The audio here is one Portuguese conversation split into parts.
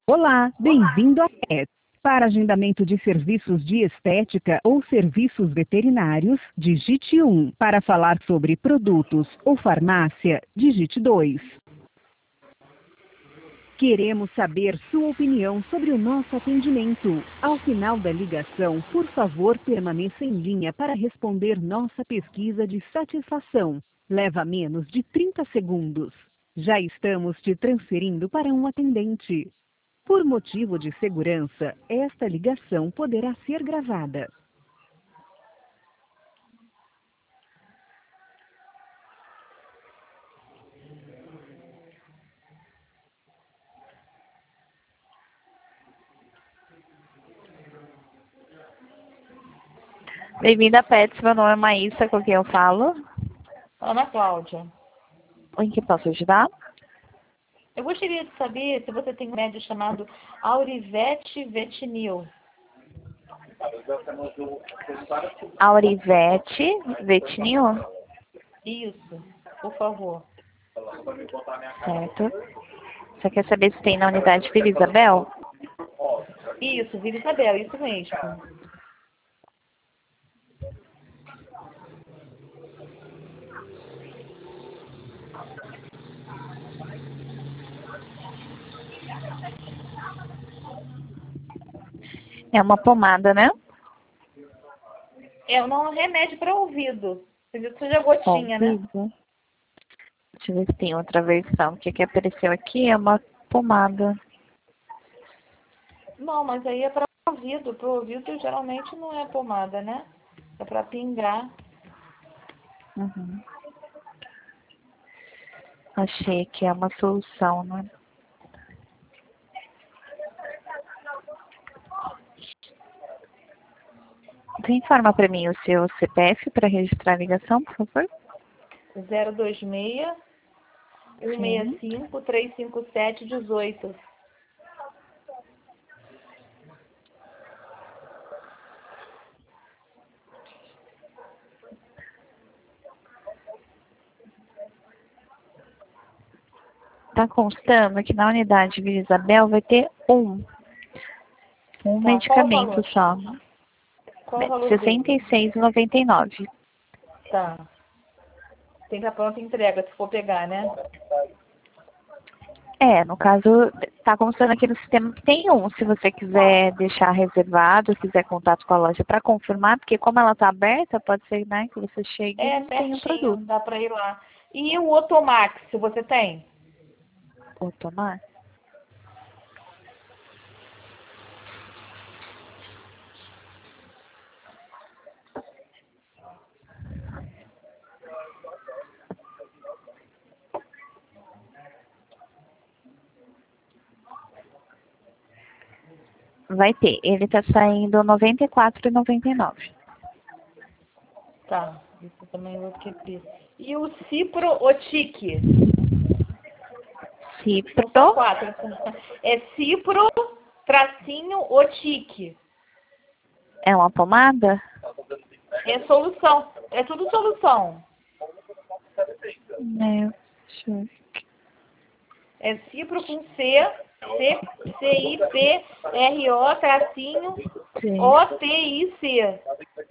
Olá, bem-vindo à PET. Para agendamento de serviços de estética ou serviços veterinários, digite 1. Para falar sobre produtos ou farmácia, digite 2. Queremos saber sua opinião sobre o nosso atendimento. Ao final da ligação, por favor, permaneça em linha para responder nossa pesquisa de satisfação. Leva menos de 30 segundos. Já estamos te transferindo para um atendente. Por motivo de segurança, esta ligação poderá ser gravada. Bem-vinda a Pets, meu nome é Maísa, com quem eu falo. Ana Cláudia, Em que posso ajudar? eu gostaria de saber se você tem um médio chamado Aurivete Vetinil. Aurivete Vetinil? Isso, por favor. Certo. Você quer saber se tem na unidade Vila Isabel? Isso, Vila Isabel, isso mesmo. É uma pomada, né? É um remédio para ouvido. Acredito que seja gotinha, né? Ouvido. Deixa eu ver se tem outra versão. O que apareceu aqui é uma pomada. Não, mas aí é para ouvido. Para ouvido geralmente não é pomada, né? É para pingar. Uhum. Achei que é uma solução, né? Você informa para mim o seu CPF para registrar a ligação, por favor? 026 165 357 18. Está constando que na unidade Vila Isabel vai ter um medicamento só. Qual o valor R$ dele? 66,99. Tá. Tem que estar pronta a entrega, se for pegar, né? No caso, está constando aqui no sistema que tem um. Se você quiser deixar reservado, quiser contato com a loja para confirmar, porque como ela está aberta, pode ser, né, que você chegue e É, não tenha o pertinho, produto. dá para ir lá. E o Otomax, você tem? Vou tomar? Vai ter. Ele está saindo R$ 94,99. Tá, isso também eu vou querer. E o Cipro-Otic? Cipro São 4. É Cipro, tracinho, Otic. é uma pomada? É solução. É tudo solução. Deixa eu ver. É Cipro com C-I-P-R-O, tracinho, Sim. O-T-I-C.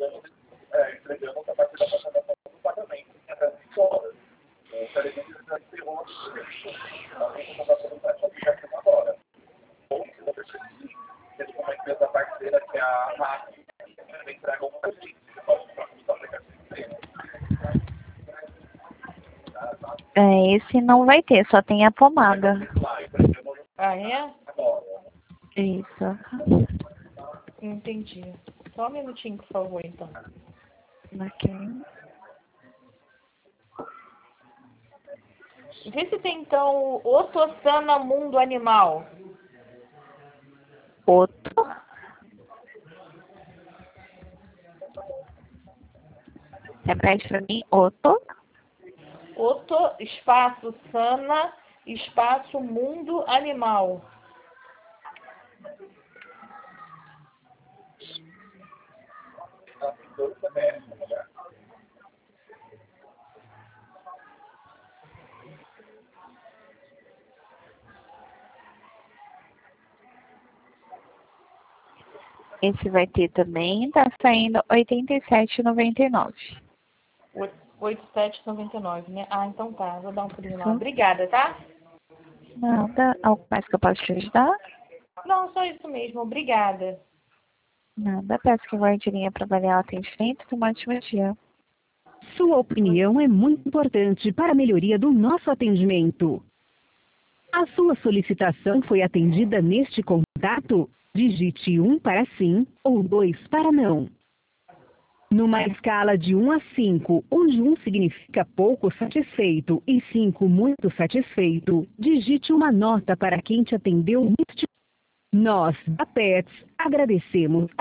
Esse não vai ter, só tem a pomada. Ah, é? Isso. Entendi. Só um minutinho, por favor, então. Aqui. Vê se tem, então, o Otossana Mundo Animal. Outro. Repete pra mim. Outro. Oto, espaço, Sana, espaço, Mundo Animal. Esse vai ter também, tá saindo R$ 87,99. 87,99, né? Ah, então tá. Vou dar um pulinho lá. Obrigada, tá? Nada. Algo mais que eu posso te ajudar? Não, só isso mesmo. Obrigada. Nada. Peço que guarde linha para avaliar o atendimento. Tenha um ótimo dia. Sua opinião é muito importante para a melhoria do nosso atendimento. A sua solicitação foi atendida neste contato? Digite 1 para sim ou 2 para não. Numa escala de 1 a 5, onde 1 significa pouco satisfeito e 5 muito satisfeito, digite uma nota para quem te atendeu neste. Nós, da Pets, agradecemos